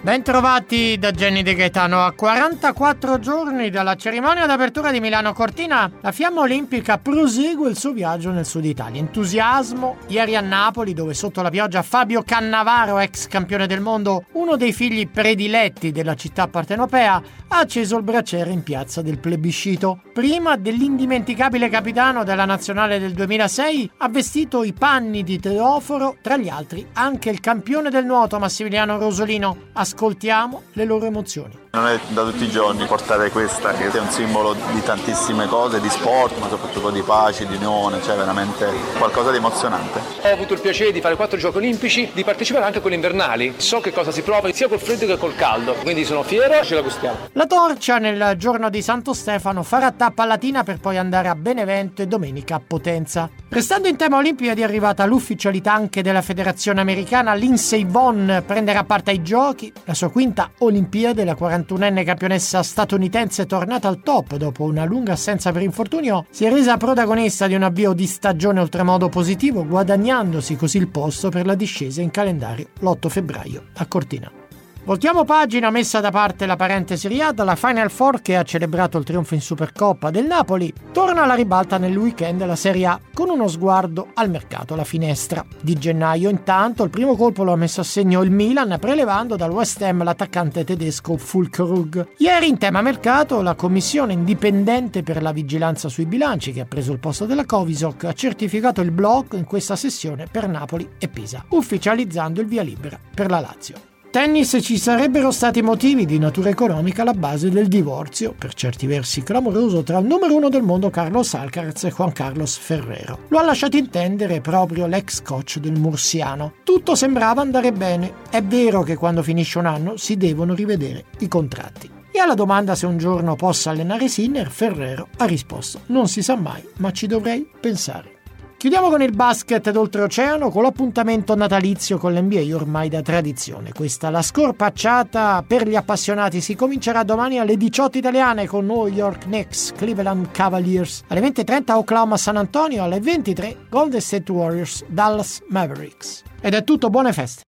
Bentrovati da Jenny De Gaetano. A 44 giorni dalla cerimonia d'apertura di Milano Cortina, la fiamma olimpica prosegue il suo viaggio nel sud Italia. Entusiasmo ieri a Napoli, dove sotto la pioggia Fabio Cannavaro, ex campione del mondo, uno dei figli prediletti della città partenopea, ha acceso il braciere in piazza del plebiscito. Prima dell'indimenticabile capitano della nazionale del 2006 ha vestito i panni di Teoforo, tra gli altri anche il campione del nuoto Massimiliano Rosolino. Ascoltiamo le loro emozioni. Non è da tutti i giorni portare questa, che è un simbolo di tantissime cose, di sport, ma soprattutto di pace, di unione, cioè veramente qualcosa di emozionante. Ho avuto il piacere di fare 4 giochi olimpici, di partecipare anche a quelli invernali. So che cosa si prova sia col freddo che col caldo, quindi sono fiero e ce la gustiamo. La torcia nel giorno di Santo Stefano farà tappa a Latina per poi andare a Benevento e domenica a Potenza. Restando in tema Olimpiadi, è arrivata l'ufficialità anche della federazione americana. Lindsey Vonn prenderà parte ai giochi, la sua quinta Olimpiade, la 41enne campionessa statunitense tornata al top dopo una lunga assenza per infortunio, si è resa protagonista di un avvio di stagione oltremodo positivo, guadagnandosi così il posto per la discesa in calendario l'8 febbraio a Cortina. Voltiamo pagina, messa da parte la parentesi Riyadh. La Final Four, che ha celebrato il trionfo in Supercoppa del Napoli, torna alla ribalta nel weekend la Serie A con uno sguardo al mercato, alla finestra di gennaio. Intanto il primo colpo lo ha messo a segno il Milan, prelevando dal West Ham l'attaccante tedesco Füllkrug. Ieri in tema mercato la commissione indipendente per la vigilanza sui bilanci, che ha preso il posto della Covisoc, ha certificato il blocco in questa sessione per Napoli e Pisa, ufficializzando il via libera per la Lazio. Tennis: ci sarebbero stati motivi di natura economica alla base del divorzio, per certi versi clamoroso, tra il numero 1 del mondo Carlos Alcaraz e Juan Carlos Ferrero. Lo ha lasciato intendere proprio l'ex coach del Murciano. Tutto sembrava andare bene. È vero che quando finisce un anno si devono rivedere i contratti. E alla domanda se un giorno possa allenare Sinner, Ferrero ha risposto: non si sa mai, ma ci dovrei pensare. Chiudiamo con il basket d'oltreoceano, con l'appuntamento natalizio con l'NBA ormai da tradizione. Questa la scorpacciata per gli appassionati. Si comincerà domani alle 18 italiane con New York Knicks, Cleveland Cavaliers, alle 20:30 Oklahoma San Antonio, alle 23 Golden State Warriors, Dallas Mavericks. Ed è tutto, buone feste!